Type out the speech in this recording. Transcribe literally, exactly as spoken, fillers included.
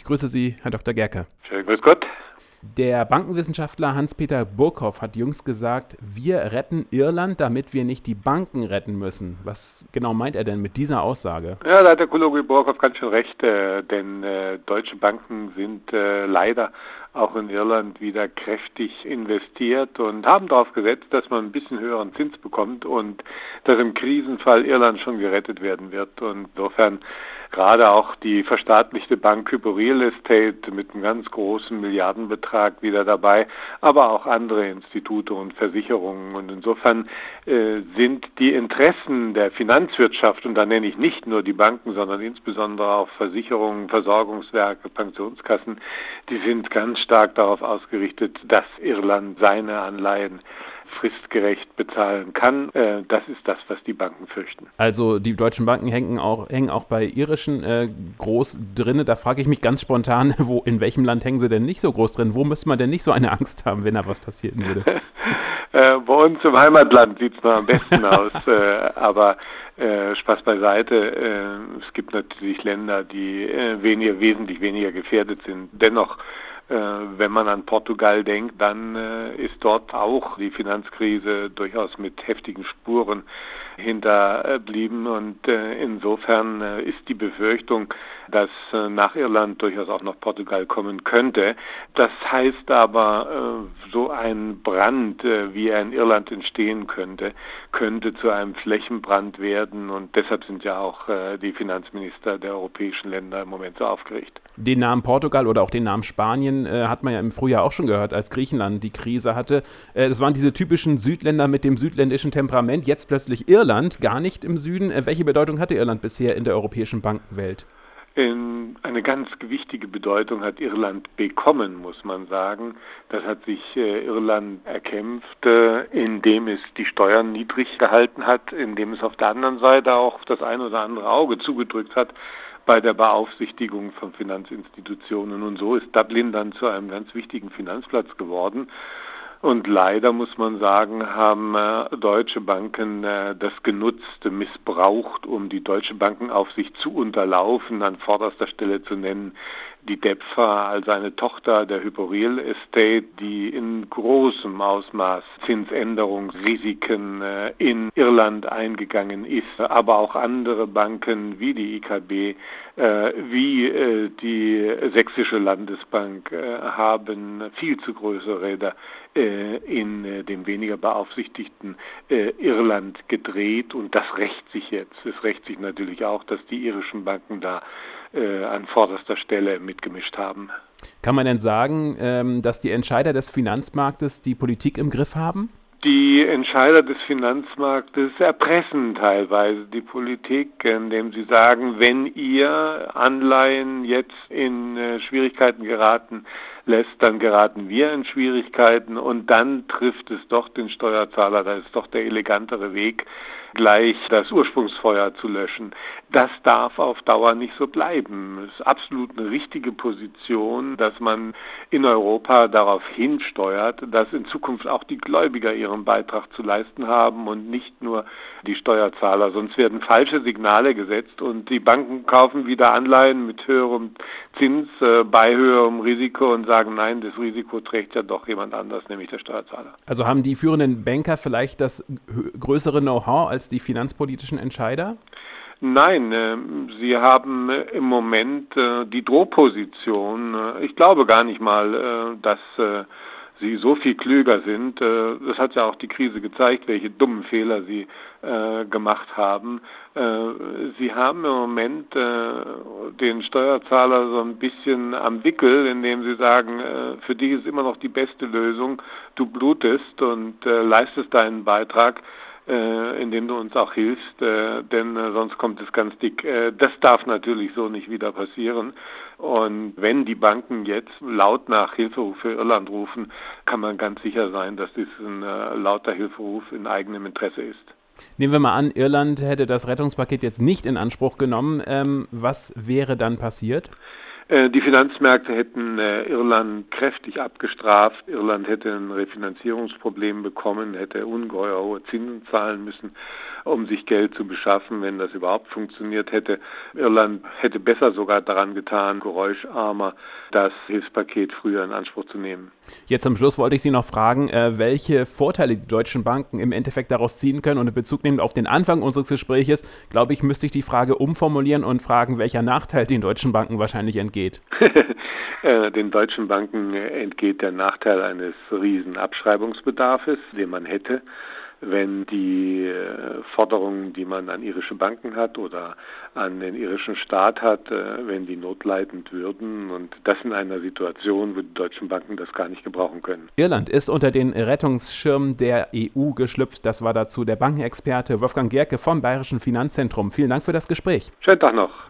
Ich grüße Sie, Herr Doktor Gerke. Schönen grüß Gott. Der Bankenwissenschaftler Hans-Peter Burkhoff hat jüngst gesagt, wir retten Irland, damit wir nicht die Banken retten müssen. Was genau meint er denn mit dieser Aussage? Ja, da hat der Kollege Burkhoff ganz schön recht, äh, denn äh, deutsche Banken sind äh, leider auch in Irland wieder kräftig investiert und haben darauf gesetzt, dass man ein bisschen höheren Zins bekommt und dass im Krisenfall Irland schon gerettet werden wird. Und insofern gerade auch die verstaatlichte Bank Hypo Real Estate mit einem ganz großen Milliardenbetrag wieder dabei, aber auch andere Institute und Versicherungen. Und insofern äh, sind die Interessen der Finanzwirtschaft, und da nenne ich nicht nur die Banken, sondern insbesondere auch Versicherungen, Versorgungswerke, Pensionskassen, die sind ganz stark darauf ausgerichtet, dass Irland seine Anleihen fristgerecht bezahlen kann. Das ist das, was die Banken fürchten. Also die deutschen Banken hängen auch, hängen auch bei irischen äh, groß drin. Da frage ich mich ganz spontan, wo, in welchem Land hängen sie denn nicht so groß drin? Wo müsste man denn nicht so eine Angst haben, wenn da was passieren würde? äh, bei uns im Heimatland sieht es noch am besten aus, äh, aber äh, Spaß beiseite. Äh, es gibt natürlich Länder, die äh, weniger, wesentlich weniger gefährdet sind. Dennoch, wenn man an Portugal denkt, dann ist dort auch die Finanzkrise durchaus mit heftigen Spuren hinterblieben und insofern ist die Befürchtung, dass nach Irland durchaus auch noch Portugal kommen könnte. Das heißt aber, so ein Brand, wie er in Irland entstehen könnte, könnte zu einem Flächenbrand werden und deshalb sind ja auch die Finanzminister der europäischen Länder im Moment so aufgeregt. Den Namen Portugal oder auch den Namen Spanien äh, hat man ja im Frühjahr auch schon gehört, als Griechenland die Krise hatte. Äh, das waren diese typischen Südländer mit dem südländischen Temperament, jetzt plötzlich Irland, gar nicht im Süden. Äh, welche Bedeutung hatte Irland bisher in der europäischen Bankenwelt? In eine ganz wichtige Bedeutung hat Irland bekommen, muss man sagen. Das hat sich äh, Irland erkämpft, äh, indem es die Steuern niedrig gehalten hat, indem es auf der anderen Seite auch das ein oder andere Auge zugedrückt hat bei der Beaufsichtigung von Finanzinstitutionen. Und so ist Dublin dann zu einem ganz wichtigen Finanzplatz geworden. Und leider, muss man sagen, haben äh, deutsche Banken äh, das genutzt, missbraucht, um die deutsche Bankenaufsicht zu unterlaufen, an vorderster Stelle zu nennen die DEPFA, also eine Tochter der Hypo Real Estate, die in großem Ausmaß Zinsänderungsrisiken äh, in Irland eingegangen ist, aber auch andere Banken wie die I K B, äh, wie äh, die Sächsische Landesbank äh, haben viel zu größere Räder äh, in äh, dem weniger beaufsichtigten äh, Irland gedreht und das rächt sich jetzt. Es rächt sich natürlich auch, dass die irischen Banken da äh, an vorderster Stelle mitgemischt haben. Kann man denn sagen, ähm, dass die Entscheider des Finanzmarktes die Politik im Griff haben? Die Entscheider des Finanzmarktes erpressen teilweise die Politik, indem sie sagen, wenn ihr Anleihen jetzt in äh, Schwierigkeiten geraten lässt, dann geraten wir in Schwierigkeiten und dann trifft es doch den Steuerzahler, das ist doch der elegantere Weg, gleich das Ursprungsfeuer zu löschen. Das darf auf Dauer nicht so bleiben. Es ist absolut eine richtige Position, dass man in Europa darauf hinsteuert, dass in Zukunft auch die Gläubiger ihren Beitrag zu leisten haben und nicht nur die Steuerzahler. Sonst werden falsche Signale gesetzt und die Banken kaufen wieder Anleihen mit höherem Zins, äh, bei höherem Risiko und sagen, nein, das Risiko trägt ja doch jemand anders, nämlich der Steuerzahler. Also haben die führenden Banker vielleicht das größere Know-how als die finanzpolitischen Entscheider? Nein, äh, sie haben äh, im Moment äh, die Drohposition. Äh, ich glaube gar nicht mal, äh, dass äh, sie so viel klüger sind. Äh, das hat ja auch die Krise gezeigt, welche dummen Fehler sie äh, gemacht haben. Äh, sie haben im Moment äh, den Steuerzahler so ein bisschen am Wickel, indem sie sagen, äh, für dich ist immer noch die beste Lösung, du blutest und äh, leistest deinen Beitrag, Äh, indem du uns auch hilfst, äh, denn äh, sonst kommt es ganz dick. Äh, das darf natürlich so nicht wieder passieren. Und wenn die Banken jetzt laut nach Hilferuf für Irland rufen, kann man ganz sicher sein, dass dies ein äh, lauter Hilferuf in eigenem Interesse ist. Nehmen wir mal an, Irland hätte das Rettungspaket jetzt nicht in Anspruch genommen. Ähm, was wäre dann passiert? Die Finanzmärkte hätten äh, Irland kräftig abgestraft. Irland hätte ein Refinanzierungsproblem bekommen, hätte ungeheuer hohe Zinsen zahlen müssen. um sich Geld zu beschaffen, wenn das überhaupt funktioniert hätte. Irland hätte besser sogar daran getan, geräuscharmer das Hilfspaket früher in Anspruch zu nehmen. Jetzt zum Schluss wollte ich Sie noch fragen, äh, welche Vorteile die deutschen Banken im Endeffekt daraus ziehen können. Und in Bezug nehmend auf den Anfang unseres Gespräches, glaube ich, müsste ich die Frage umformulieren und fragen, welcher Nachteil den deutschen Banken wahrscheinlich entgeht. Den deutschen Banken entgeht der Nachteil eines riesen Abschreibungsbedarfs, den man hätte, wenn die Forderungen, die man an irische Banken hat oder an den irischen Staat hat, wenn die notleidend würden. Und das in einer Situation, wo die deutschen Banken das gar nicht gebrauchen können. Irland ist unter den Rettungsschirm der E U geschlüpft. Das war dazu der Bankenexperte Wolfgang Gerke vom Bayerischen Finanzzentrum. Vielen Dank für das Gespräch. Schönen Tag noch.